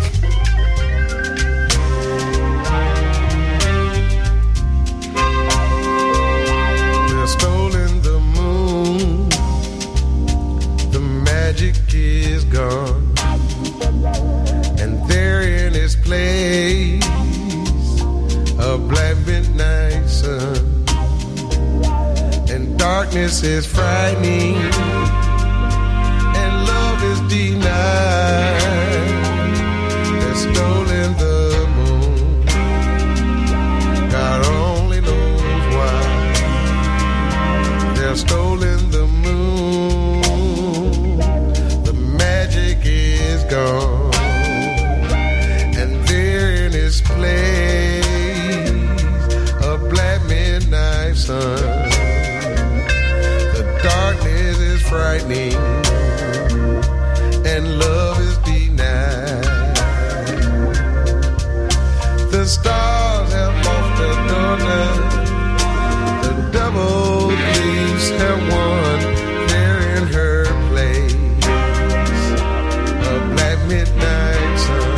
Speaker 4: Is gone, and there in its place a black midnight sun, and darkness is frightening, and love is denied. They're stolen the moon, God only knows why. They're stolen the moon, is gone, and there in its place a black midnight sun. The darkness is frightening, and love is denied. The stars have lost their daughter, the double thieves have won. They're in her place, midnight sun.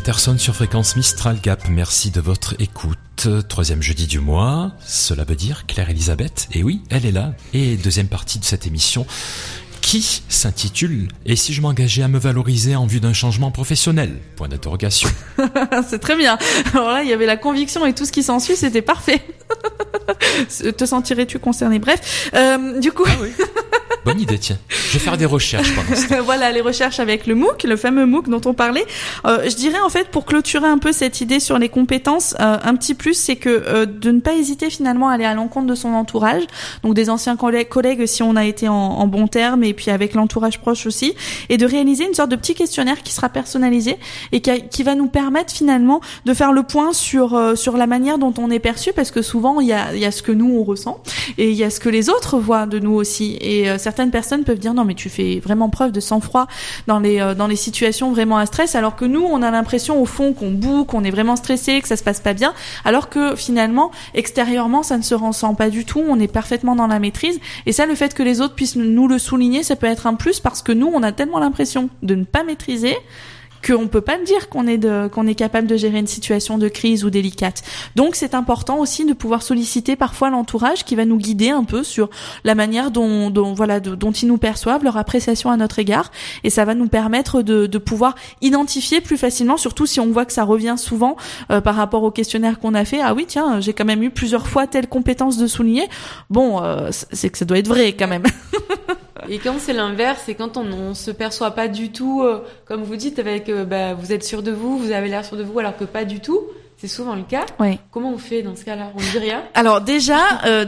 Speaker 1: Patterson sur Fréquence Mistral Gap. Merci de votre écoute. Troisième jeudi du mois, cela veut dire Claire Elisabeth. Et oui, elle est là. Et deuxième partie de cette émission qui s'intitule « Et si je m'engageais à me valoriser en vue d'un changement professionnel ?» Point d'interrogation.
Speaker 2: C'est très bien. Alors là, il y avait la conviction et tout ce qui s'ensuit, c'était parfait. Te sentirais-tu concerné? Bref, du coup...
Speaker 1: Ah oui. Bonne idée, tiens. Je vais faire des recherches pendant ce temps.
Speaker 2: Voilà, les recherches avec le MOOC, le fameux MOOC dont on parlait. Je dirais en fait, pour clôturer un peu cette idée sur les compétences, un petit plus, c'est que de ne pas hésiter finalement à aller à l'encontre de son entourage, donc des anciens collègues si on a été en bons termes, et puis avec l'entourage proche aussi, et de réaliser une sorte de petit questionnaire qui sera personnalisé et qui va nous permettre finalement de faire le point sur la manière dont on est perçu, parce que souvent il y a ce que nous on ressent et il y a ce que les autres voient de nous aussi, et certaines personnes peuvent dire non mais tu fais vraiment preuve de sang-froid dans les situations vraiment à stress, alors que nous on a l'impression au fond qu'on boue, qu'on est vraiment stressé, que ça se passe pas bien, alors que finalement extérieurement ça ne se ressent pas du tout, on est parfaitement dans la maîtrise, et ça, le fait que les autres puissent nous le souligner, ça peut être un plus, parce que nous on a tellement l'impression de ne pas maîtriser qu'on peut pas dire qu'on est capable de gérer une situation de crise ou délicate. Donc c'est important aussi de pouvoir solliciter parfois l'entourage qui va nous guider un peu sur la manière dont ils nous perçoivent, leur appréciation à notre égard, et ça va nous permettre de pouvoir identifier plus facilement, surtout si on voit que ça revient souvent par rapport au questionnaire qu'on a fait. Ah oui, tiens, j'ai quand même eu plusieurs fois telle compétence de souligner. Bon, c'est que ça doit être vrai quand même.
Speaker 3: Et quand c'est l'inverse, c'est quand on se perçoit pas du tout, comme vous dites, avec vous êtes sûr de vous, vous avez l'air sûr de vous, alors que pas du tout. C'est souvent le cas.
Speaker 2: Oui.
Speaker 3: Comment on fait dans ce cas-là? On dit rien?
Speaker 2: Alors déjà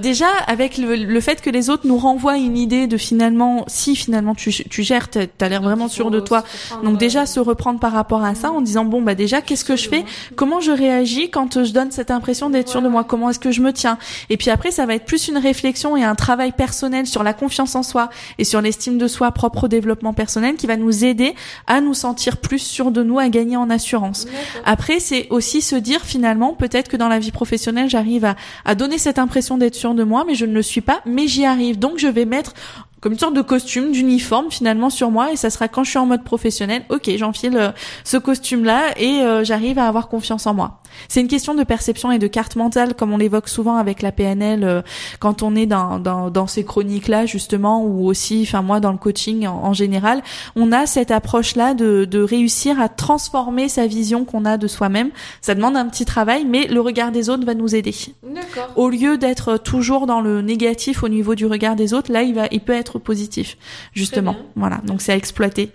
Speaker 2: avec le fait que les autres nous renvoient une idée de finalement tu gères, t'as l'air vraiment sûr de toi. Donc déjà se reprendre par rapport à ça en disant bon déjà qu'est-ce que je fais? Comment je réagis quand je donne cette impression d'être sûr de moi? Comment est-ce que je me tiens? Et puis après ça va être plus une réflexion et un travail personnel sur la confiance en soi et sur l'estime de soi propre au développement personnel qui va nous aider à nous sentir plus sûrs de nous, à gagner en assurance. Après c'est aussi se dire finalement peut-être que dans la vie professionnelle j'arrive à donner cette impression d'être sûr de moi, mais je ne le suis pas, mais j'y arrive, donc je vais mettre comme une sorte de costume, d'uniforme finalement sur moi, et ça sera quand je suis en mode professionnel, ok, j'enfile ce costume-là et j'arrive à avoir confiance en moi. C'est une question de perception et de carte mentale, comme on l'évoque souvent avec la PNL quand on est dans ces chroniques-là justement, ou aussi, moi dans le coaching en général, on a cette approche-là de réussir à transformer sa vision qu'on a de soi-même. Ça demande un petit travail, mais le regard des autres va nous aider.
Speaker 3: D'accord.
Speaker 2: Au lieu d'être toujours dans le négatif au niveau du regard des autres, là il peut être positif justement. Voilà, donc c'est à exploiter.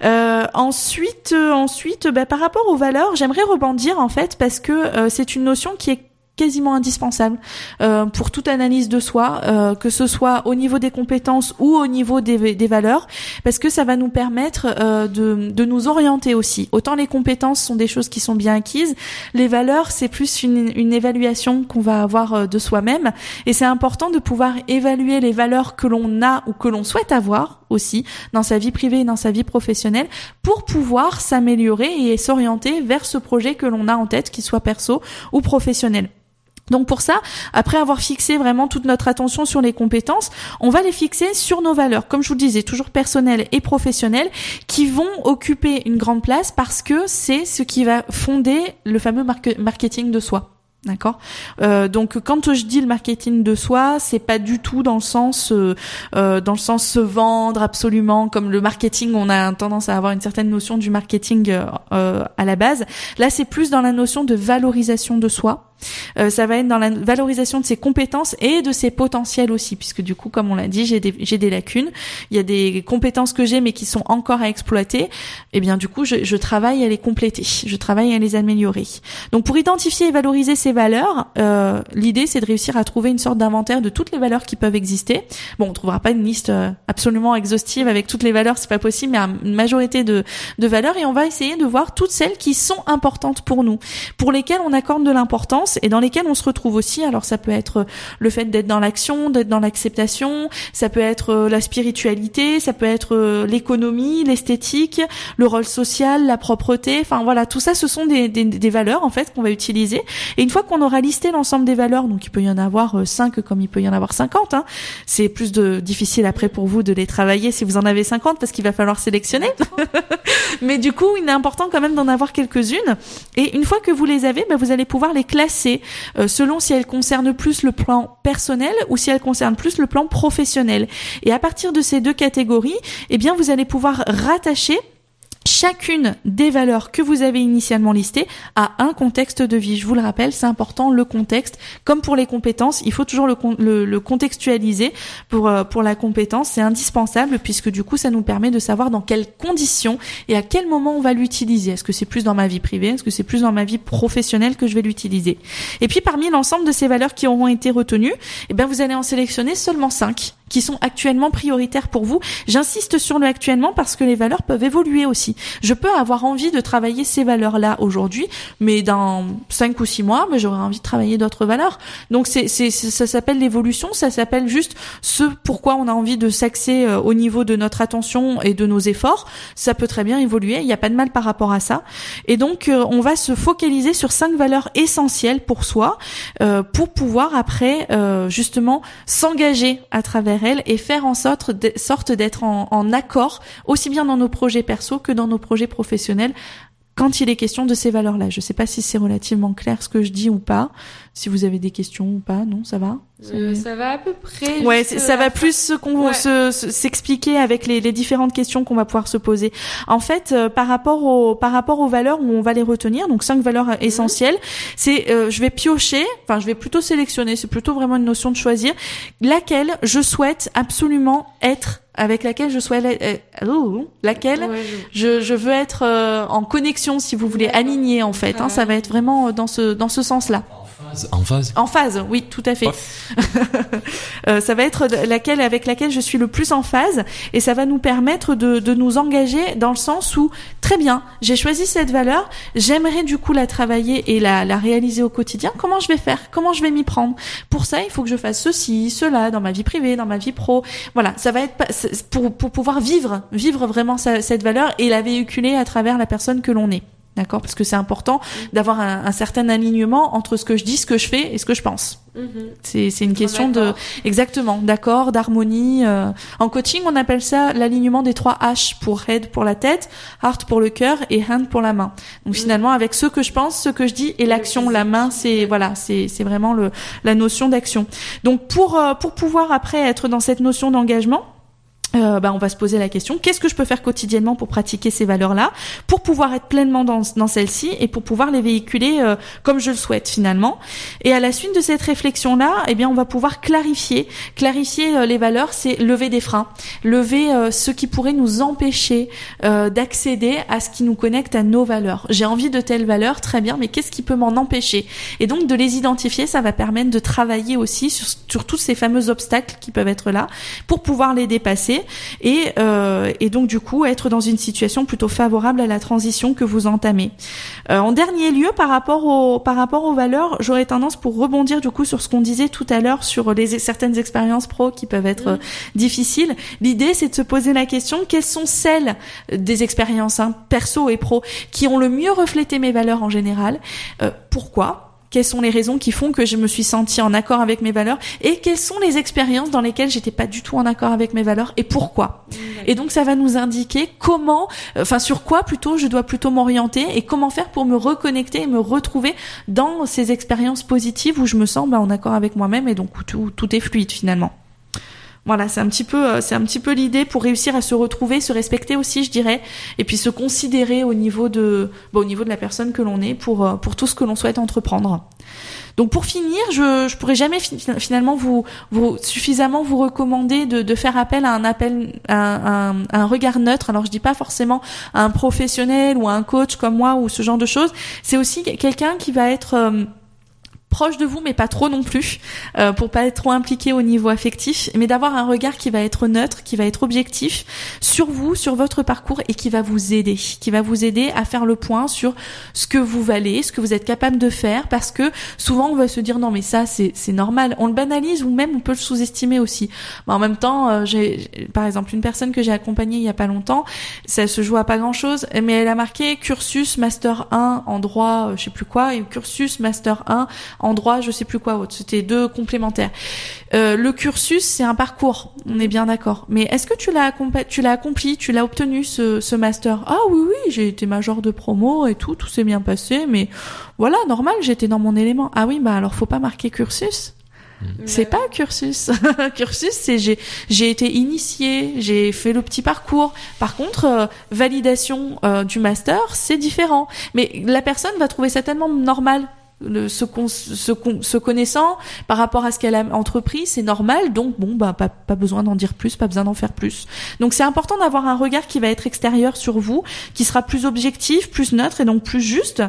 Speaker 2: Ensuite, par rapport aux valeurs, j'aimerais rebondir en fait, parce que c'est une notion qui est quasiment indispensable pour toute analyse de soi, que ce soit au niveau des compétences ou au niveau des valeurs, parce que ça va nous permettre de nous orienter aussi. Autant les compétences sont des choses qui sont bien acquises, les valeurs c'est plus une évaluation qu'on va avoir de soi-même, et c'est important de pouvoir évaluer les valeurs que l'on a ou que l'on souhaite avoir aussi dans sa vie privée et dans sa vie professionnelle, pour pouvoir s'améliorer et s'orienter vers ce projet que l'on a en tête, qu'il soit perso ou professionnel. Donc pour ça, après avoir fixé vraiment toute notre attention sur les compétences, on va les fixer sur nos valeurs, comme je vous le disais, toujours personnelles et professionnelles, qui vont occuper une grande place, parce que c'est ce qui va fonder le fameux marketing de soi. D'accord. Donc quand je dis le marketing de soi, c'est pas du tout dans le sens se vendre absolument, comme le marketing, on a tendance à avoir une certaine notion du marketing à la base. Là, c'est plus dans la notion de valorisation de soi. Ça va être dans la valorisation de ses compétences et de ses potentiels aussi, puisque du coup, comme on l'a dit, j'ai des lacunes. Il y a des compétences que j'ai mais qui sont encore à exploiter. Et bien du coup, je travaille à les compléter, je travaille à les améliorer. Donc pour identifier et valoriser ces valeurs, l'idée c'est de réussir à trouver une sorte d'inventaire de toutes les valeurs qui peuvent exister. Bon, on trouvera pas une liste absolument exhaustive avec toutes les valeurs, c'est pas possible, mais une majorité de valeurs, et on va essayer de voir toutes celles qui sont importantes pour nous, pour lesquelles on accorde de l'importance, compétences et dans lesquelles on se retrouve aussi. Alors ça peut être le fait d'être dans l'action, d'être dans l'acceptation, ça peut être la spiritualité, ça peut être l'économie, l'esthétique, le rôle social, la propreté. Enfin voilà, tout ça, ce sont des valeurs en fait qu'on va utiliser. Et une fois qu'on aura listé l'ensemble des valeurs, donc il peut y en avoir 5 comme il peut y en avoir 50. C'est plus difficile après pour vous de les travailler si vous en avez 50 parce qu'il va falloir sélectionner. Mais du coup, il est important quand même d'en avoir quelques-unes. Et une fois que vous les avez, vous allez pouvoir les classer selon si elles concernent plus le plan personnel ou si elles concernent plus le plan professionnel. Et à partir de ces deux catégories, vous allez pouvoir rattacher chacune des valeurs que vous avez initialement listées à un contexte de vie. Je vous le rappelle, c'est important, le contexte. Comme pour les compétences, il faut toujours le contextualiser pour la compétence. C'est indispensable puisque du coup, ça nous permet de savoir dans quelles conditions et à quel moment on va l'utiliser. Est-ce que c'est plus dans ma vie privée? Est-ce que c'est plus dans ma vie professionnelle que je vais l'utiliser? Et puis, parmi l'ensemble de ces valeurs qui auront été retenues, vous allez en sélectionner seulement 5 qui sont actuellement prioritaires pour vous. J'insiste sur le actuellement parce que les valeurs peuvent évoluer aussi. Je peux avoir envie de travailler ces valeurs-là aujourd'hui, mais dans 5 ou 6 mois, j'aurais envie de travailler d'autres valeurs. Donc ça s'appelle l'évolution, ça s'appelle juste ce pourquoi on a envie de s'axer au niveau de notre attention et de nos efforts. Ça peut très bien évoluer, il n'y a pas de mal par rapport à ça. Et donc on va se focaliser sur 5 valeurs essentielles pour soi, pour pouvoir après justement s'engager à travers elles et faire en sorte d'être en accord aussi bien dans nos projets perso que dans nos projets professionnels quand il est question de ces valeurs-là. Je sais pas si c'est relativement clair ce que je dis ou pas. Si vous avez des questions ou pas, non, ça va?
Speaker 3: Ça va à peu près.
Speaker 2: Ouais, ça va plus s'expliquer avec les différentes questions qu'on va pouvoir se poser. En fait, par rapport aux valeurs où on va les retenir, donc 5 valeurs essentielles, c'est je vais piocher, je vais plutôt sélectionner, c'est plutôt vraiment une notion de choisir laquelle je souhaite absolument être, avec laquelle je souhaite je veux être en connexion, si vous voulez, alignée en fait. Ça va être vraiment dans ce sens-là.
Speaker 1: En phase,
Speaker 2: oui, tout à fait. Ça va être avec laquelle je suis le plus en phase et ça va nous permettre de nous engager dans le sens où, très bien, j'ai choisi cette valeur, j'aimerais du coup la travailler et la réaliser au quotidien. Comment je vais faire? Comment je vais m'y prendre? Pour ça, il faut que je fasse ceci, cela, dans ma vie privée, dans ma vie pro. Voilà, ça va être pour pouvoir vivre vraiment cette valeur et la véhiculer à travers la personne que l'on est. D'accord? Parce que c'est important d'avoir un certain alignement entre ce que je dis, ce que je fais et ce que je pense. C'est une question d'accord, d'harmonie. En coaching, on appelle ça l'alignement des 3 H pour head pour la tête, heart pour le cœur et hand pour la main. Donc finalement, avec ce que je pense, ce que je dis et l'action, la main, c'est vraiment la notion d'action. Donc pour pouvoir après être dans cette notion d'engagement, on va se poser la question, qu'est-ce que je peux faire quotidiennement pour pratiquer ces valeurs-là, pour pouvoir être pleinement dans celles-ci et pour pouvoir les véhiculer comme je le souhaite finalement. Et à la suite de cette réflexion-là, on va pouvoir clarifier les valeurs, c'est lever des freins, lever ce qui pourrait nous empêcher d'accéder à ce qui nous connecte à nos valeurs. J'ai envie de telles valeurs, très bien, mais qu'est-ce qui peut m'en empêcher? Et donc de les identifier, ça va permettre de travailler aussi sur tous ces fameux obstacles qui peuvent être là pour pouvoir les dépasser. Et donc du coup être dans une situation plutôt favorable à la transition que vous entamez. En dernier lieu, par rapport aux valeurs, j'aurais tendance pour rebondir du coup sur ce qu'on disait tout à l'heure sur certaines expériences pro qui peuvent être difficiles. L'idée c'est de se poser la question, quelles sont celles des expériences perso et pro qui ont le mieux reflété mes valeurs en général, pourquoi? Quelles sont les raisons qui font que je me suis sentie en accord avec mes valeurs et quelles sont les expériences dans lesquelles j'étais pas du tout en accord avec mes valeurs et pourquoi. Et donc ça va nous indiquer sur quoi plutôt je dois plutôt m'orienter et comment faire pour me reconnecter et me retrouver dans ces expériences positives où je me sens en accord avec moi-même et donc où tout est fluide finalement. Voilà, c'est un petit peu l'idée pour réussir à se retrouver, se respecter aussi, je dirais, et puis se considérer au niveau de la personne que l'on est pour tout ce que l'on souhaite entreprendre. Donc pour finir, je pourrais jamais finalement vous suffisamment vous recommander de faire appel à un regard neutre. Alors je dis pas forcément à un professionnel ou à un coach comme moi ou ce genre de choses. C'est aussi quelqu'un qui va être proche de vous, mais pas trop non plus, pour pas être trop impliqué au niveau affectif, mais d'avoir un regard qui va être neutre, qui va être objectif sur vous, sur votre parcours, et qui va vous aider à faire le point sur ce que vous valez, ce que vous êtes capable de faire, parce que souvent on va se dire non mais ça c'est normal, on le banalise ou même on peut le sous-estimer aussi. Mais en même temps, j'ai par exemple une personne que j'ai accompagnée il y a pas longtemps, ça se joue à pas grand-chose, mais elle a marqué cursus master 1 en droit, je sais plus quoi, et cursus master 1 en droit, je sais plus quoi autre. C'était 2 complémentaires. Le cursus, c'est un parcours, on est bien d'accord. Mais est-ce que tu l'as accompli, tu l'as obtenu ce master? Ah oui, j'ai été major de promo et tout s'est bien passé, mais voilà, normal, j'étais dans mon élément. Ah oui, alors faut pas marquer cursus. C'est pas cursus. Cursus, c'est j'ai été initiée, j'ai fait le petit parcours. Par contre, validation du master, c'est différent. Mais la personne va trouver ça tellement normal. Se connaissant par rapport à ce qu'elle a entrepris, c'est normal, donc pas besoin d'en dire plus, pas besoin d'en faire plus. Donc c'est important d'avoir un regard qui va être extérieur sur vous, qui sera plus objectif, plus neutre et donc plus juste.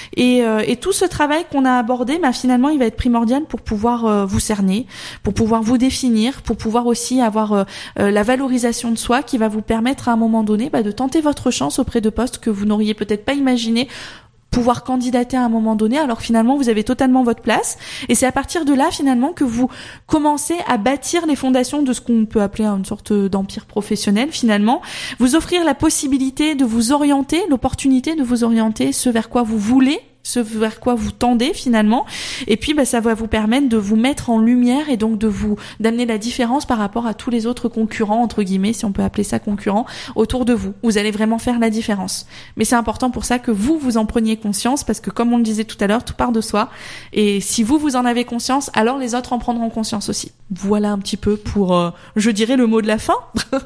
Speaker 2: Et tout ce travail qu'on a abordé, finalement, il va être primordial pour pouvoir vous cerner, pour pouvoir vous définir, pour pouvoir aussi avoir la valorisation de soi qui va vous permettre à un moment donné de tenter votre chance auprès de postes que vous n'auriez peut-être pas imaginé pouvoir candidater à un moment donné, alors finalement vous avez totalement votre place, et c'est à partir de là finalement que vous commencez à bâtir les fondations de ce qu'on peut appeler une sorte d'empire professionnel finalement, vous offrir la possibilité de vous orienter, l'opportunité de vous orienter ce vers quoi vous voulez, ce vers quoi vous tendez finalement, et puis ça va vous permettre de vous mettre en lumière et donc d'amener la différence par rapport à tous les autres concurrents, entre guillemets, si on peut appeler ça concurrents, autour de vous. Vous allez vraiment faire la différence. Mais c'est important pour ça que vous en preniez conscience, parce que comme on le disait tout à l'heure, tout part de soi, et si vous en avez conscience, alors les autres en prendront conscience aussi. Voilà un petit peu pour, je dirais, le mot de la fin.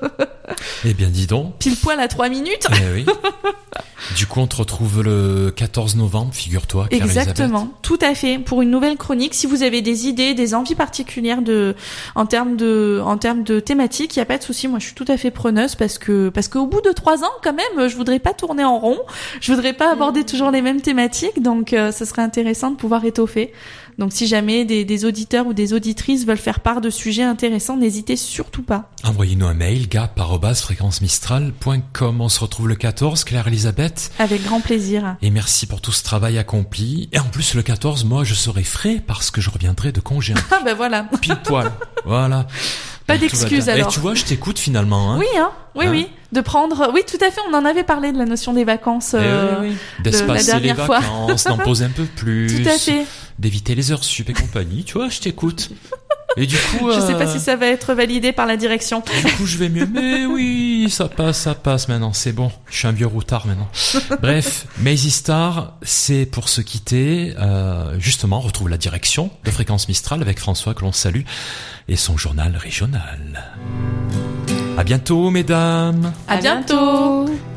Speaker 1: Eh bien, dis donc.
Speaker 2: Pile poil à 3 minutes.
Speaker 1: Eh oui. Du coup, on te retrouve le 14 novembre, figure-toi, Claire
Speaker 2: Exactement,
Speaker 1: Elisabeth.
Speaker 2: Tout à fait, pour une nouvelle chronique. Si vous avez des idées, des envies particulières en termes de thématiques, il y a pas de souci. Moi, je suis tout à fait preneuse parce qu'au bout de 3 ans, quand même, je voudrais pas tourner en rond. Je voudrais pas aborder toujours les mêmes thématiques, donc ce serait intéressant de pouvoir étoffer. Donc si jamais des auditeurs ou des auditrices veulent faire part de sujets intéressants, n'hésitez surtout pas.
Speaker 1: Envoyez-nous un mail, gap@fréquencemistral.com. On se retrouve le 14, Claire Elisabeth.
Speaker 2: Avec grand plaisir.
Speaker 1: Et merci pour tout ce travail accompli. Et en plus, le 14, moi, je serai frais parce que je reviendrai de congé.
Speaker 2: Ah voilà.
Speaker 1: Pile poil. Voilà.
Speaker 2: Pas d'excuses alors.
Speaker 1: Et tu vois, je t'écoute finalement.
Speaker 2: Oui, oui. De prendre, oui, tout à fait. On en avait parlé de la notion des vacances
Speaker 1: oui. D'espacer les vacances, d'en poser un peu plus.
Speaker 2: Tout à fait.
Speaker 1: D'éviter les heures sup et compagnie. Tu vois, je t'écoute. Et du coup,
Speaker 2: je sais pas si ça va être validé par la direction.
Speaker 1: Du coup, je vais mieux. Mais oui, ça passe maintenant. C'est bon. Je suis un vieux routard maintenant. Bref, Maisy Star, c'est pour se quitter. Justement, on retrouve la direction de Fréquence Mistral avec François que l'on salue et son journal régional. À bientôt, mesdames.
Speaker 2: À bientôt.